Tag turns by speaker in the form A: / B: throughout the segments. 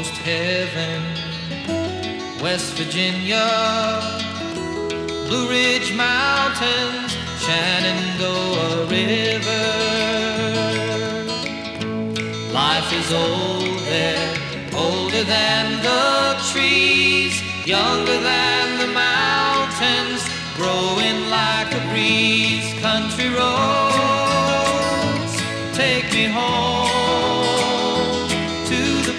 A: almost heaven. West Virginia, Blue Ridge Mountains, Shenandoah River. Life is old there, older than the trees, younger than the mountains, growing like a breeze. Country roads, take me home to the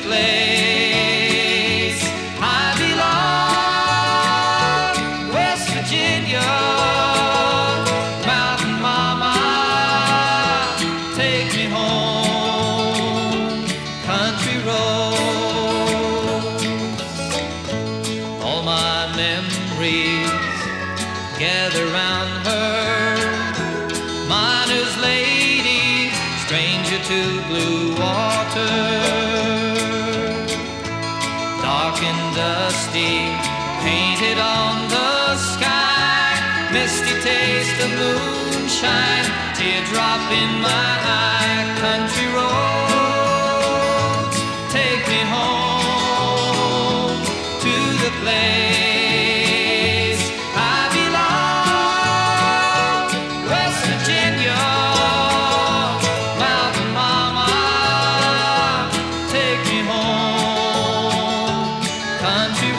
A: place I belong. West Virginia, Mountain Mama, take me home. Country roads, all my memories gather round her. Miner's lady, stranger to blue water. Dark and dusty, painted on the sky. Misty taste of moonshine, teardrop in my eye. Country roads, take me home to the place I belong. West Virginia, Mountain Mama, take me home. Country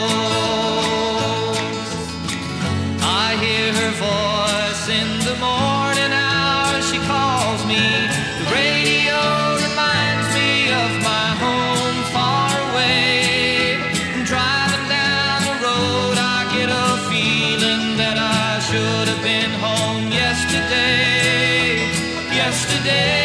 A: roads, I hear her voice in the morning hour. She calls me. The radio reminds me of my home far away. Driving down the road, I get a feeling that I should have been home yesterday. Yesterday.